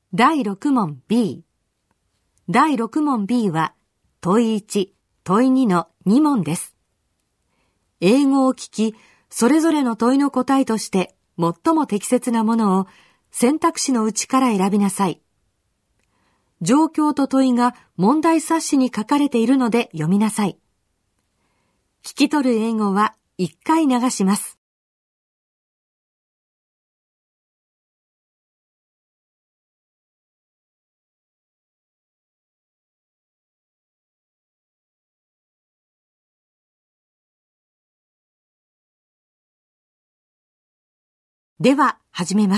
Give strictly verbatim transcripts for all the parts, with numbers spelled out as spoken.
だいろく問 B。だいろく問 B は問いいち、問いにのに問です。英語を聞き、それぞれの問いの答えとして最も適切なものを選択肢のうちから選びなさい。状況と問いが問題冊子に書かれているので読みなさい。聞き取る英語はいっかい流します。では、始めます。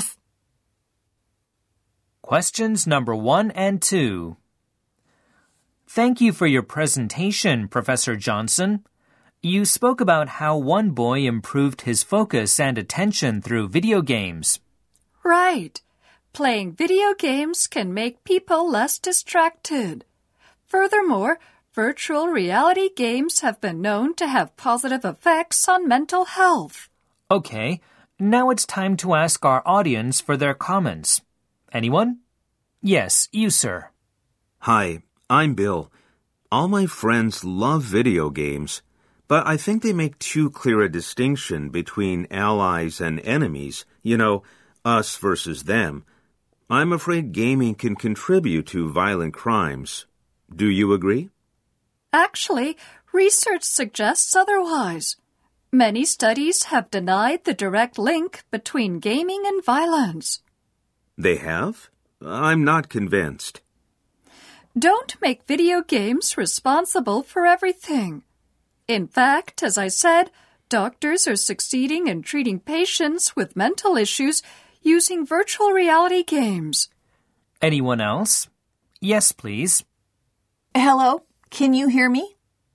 Questions number one and two. Thank you for your presentation, Professor Johnson. You spoke about how one boy improved his focus and attention through video games. Right. Playing video games can make people less distracted. Furthermore, virtual reality games have been known to have positive effects on mental health. Okay, now it's time to ask our audience for their comments. Anyone? Yes, you, sir. Hi, I'm Bill. All my friends love video games, but I think they make too clear a distinction between allies and enemies, you know, us versus them. I'm afraid gaming can contribute to violent crimes. Do you agree? Actually, research suggests otherwise. Many studies have denied the direct link between gaming and violence. They have? I'm not convinced. Don't make video games responsible for everything. In fact, as I said, doctors are succeeding in treating patients with mental issues using virtual reality games. Anyone else? Yes, please. Hello, can you hear me?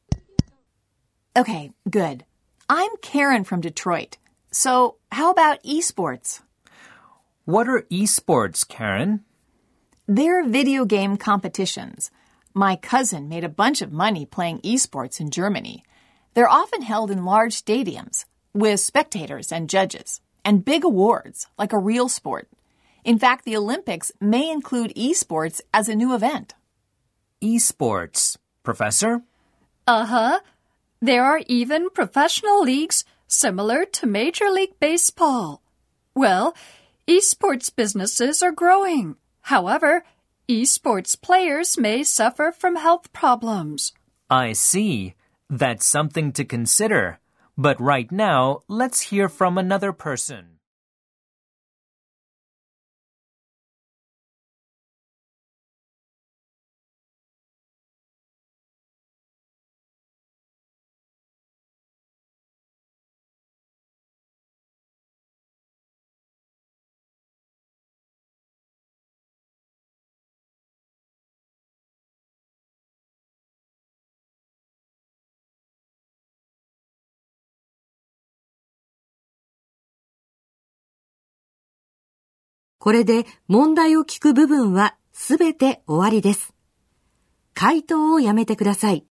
Okay, good. I'm Karen from Detroit. So, how about esports? What are esports, Karen? They're video game competitions. My cousin made a bunch of money playing esports in Germany. They're often held in large stadiums with spectators and judges and big awards like a real sport. In fact, the Olympics may include esports as a new event. Esports, Professor? Uh-huh. There are even professional leagues similar to Major League Baseball. Well, esports businesses are growing. However, esports players may suffer from health problems. I see. That's something to consider. But right now, let's hear from another person. .これで問題を聞く部分はすべて終わりです。回答をやめてください。